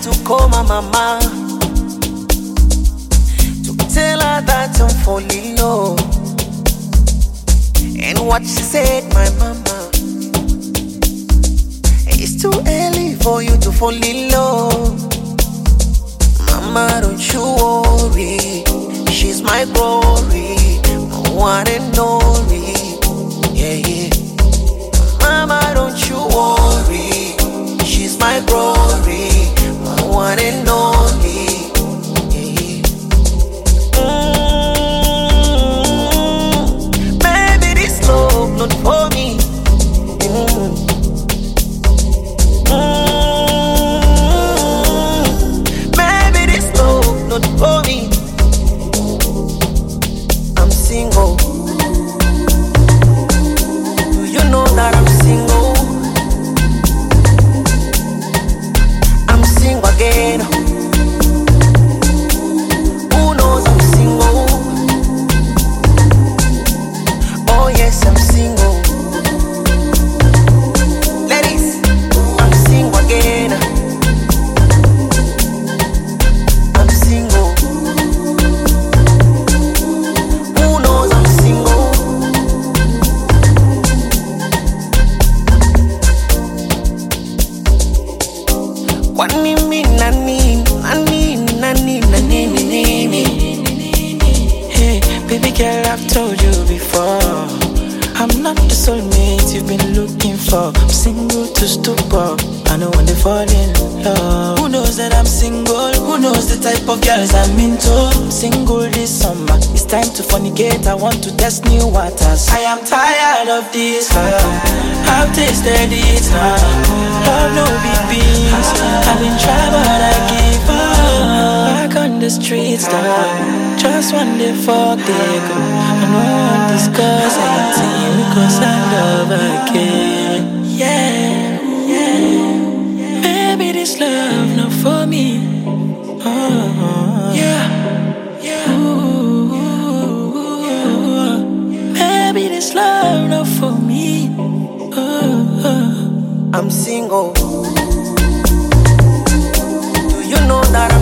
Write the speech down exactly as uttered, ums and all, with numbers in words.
to call my mama to tell her that I'm falling low. And what she said, my mama, it's too early for you to fall in love. Mama, don't you worry, she's my glory, my one and only. Yeah, yeah. Mama, don't you worry, she's my glory, my one and only. Yeah, yeah. Mm, baby, this love not for me. Mm. Mm, baby, this love not for me. I'm single. Do you know that I'm single? I'm single again. Who knows I'm single? Oh yes, I'm single. Ladies, I'm single again. I'm single. Who knows I'm single? What me mean, nani, nani, nani, nani, nani, nani. Hey, baby girl, I've told you before, I'm not the soulmate you've been looking for. I'm single to stupor, I know when they fall in love. Who knows that I'm single? Who knows the type of girls I'm into? I'm single this summer, it's time to fornicate. I want to test new waters. I am tired of this love, I've tasted it now. Love no big beans, I've been trying but I give up. Back on the streets now, just one day fuck they go. I don't want to discuss anything because I love again. Yeah, yeah. Baby, this love not for me. Oh, yeah, yeah. Ooh, baby, this love not for me. Oh, oh. I'm single. Do you know that I'm